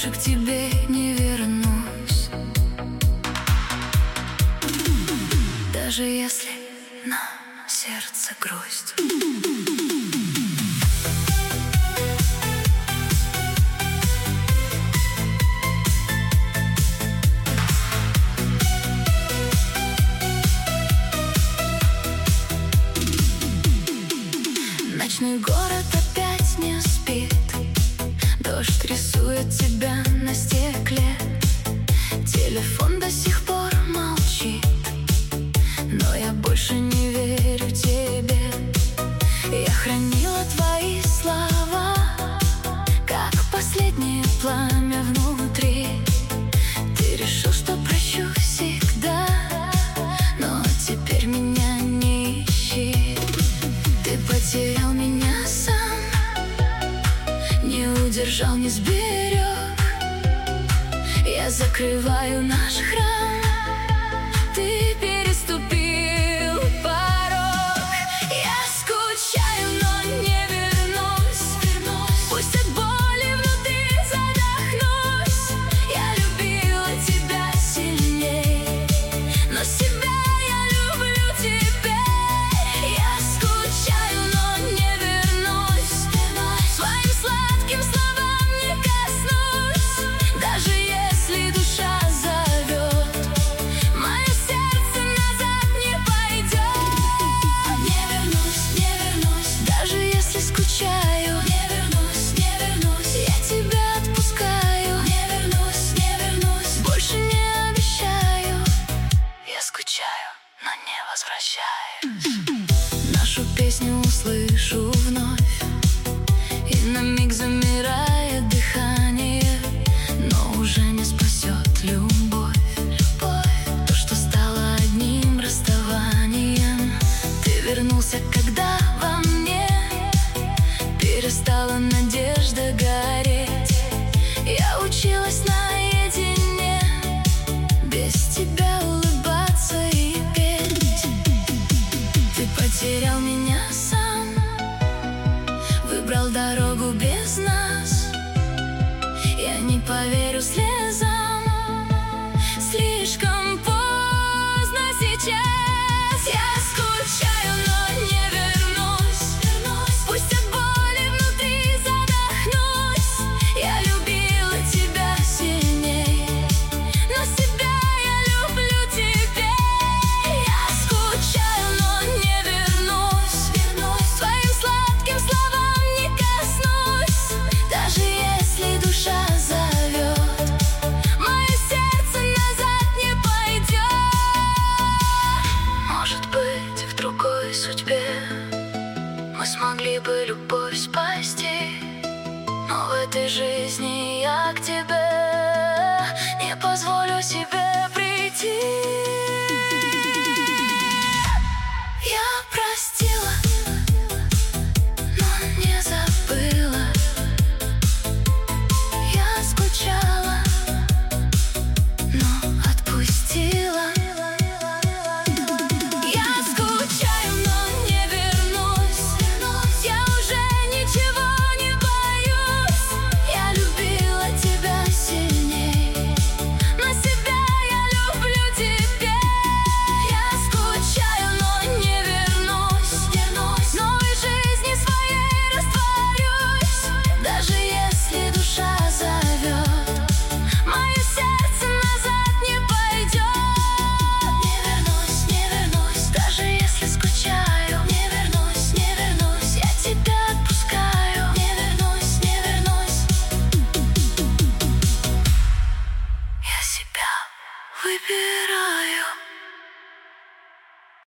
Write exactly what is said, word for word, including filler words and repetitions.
больше к тебе не вернусь, даже если на сердце грусть. Ночной город опять не спит, дождь рисует тебя на стекле. Телефон до сих пор молчит, но я больше не верю тебе. Я хранила твои слова, как последнее пламя внутри. Ты решил, что прощу всегда, но теперь меня не ищи. Ты потерял меня сам, не удержал, не сберег. Я закрываю наш храм, ты переступил порог. Я скучаю, но не вернусь, пусть от боли внутри задохнусь. Я любила тебя сильней, но себя я люблю теперь. Я скучаю, но не вернусь, своим сладким словам не коснусь, даже если душа зовет, мое сердце назад не пойдет. Не вернусь, не вернусь, даже если скучаю. Не вернусь, не вернусь, я тебя отпускаю. Не вернусь, не вернусь, больше не обещаю. Я скучаю, но не возвращаюсь. Нашу песню услышу вновь, и на миг замирает дыхание, но уже не спасет любовь. Любовь, то, что стало одним расставанием. Ты вернулся, когда во мне перестала надежда гореть. Я училась наедине, без тебя улыбаться и петь. Ты потерял меня сам, выбрал дорогу без нас. Я не поверю слезам, слишком поздно сейчас. Я скучаю, но не вернусь, пусть от боли внутри задохнусь. Я любила тебя сильней, но себя я люблю теперь. Я скучаю, но не вернусь, своим сладким словам не коснусь, даже если душа зовет, мое сердце назад не пойдет. Может быть, в другой судьбе мы смогли бы любовь спасти, но в этой жизни я к тебе